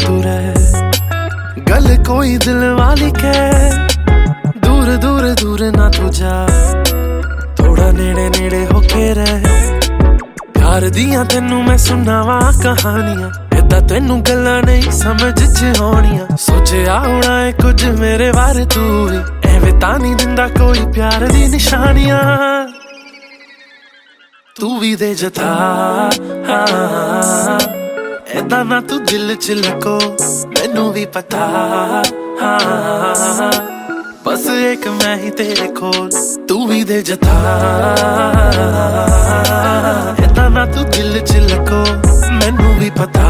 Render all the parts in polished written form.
तू रह, गल कोई दिल वाली कह, दूर दूर दूर ना तू जा, थोड़ा नेड़े नेड़े होके रह। प्यार दियां तेनू मैं सुनावा कहानियां, इदा तेनू गल्लां नहीं समझ च आउणियां। सोचिया होना है कुछ मेरे बारे तू भी, एवें तां नहीं दिंदा कोई प्यार दी निशानियां। तू भी दे जता इदा ना तू दिल च लको, मैनू भी पता बस एक मैं ही तेरे कोल। तू भी दे जता इदा ना तू दिल च लको, मैनू भी पता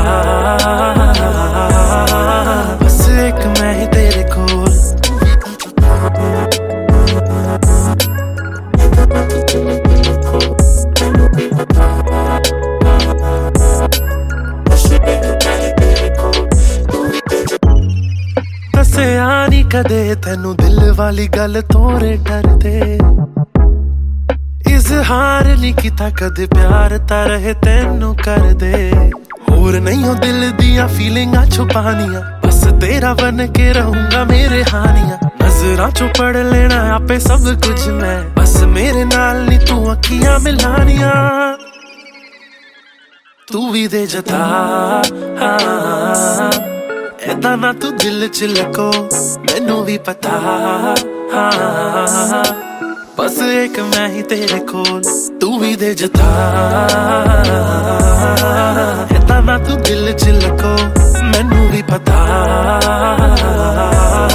बस एक मैं ही तेरे कोल। दसिया नी कदे तेनू दिल वाली गल तोरे डरदे, इजहार नी कीता कदे प्यार ता रहे तेनू कर दे। होर नहीं हो दिल दियां फीलिंगां छुपानियां, बस तेरा बन के रहूंगा मेरे हानियां। नजरां चों पढ़ लेना आपे सब कुछ मैं, बस मेरे नाल नी तू अखियां मिलानियां। तू भी दे जता इदा ना तू दिल च लको, मैनू भी पता बस एक मैं ही तेरे कोल। तू भी दे जता इदा ना तू दिल च लको, मैनू भी पता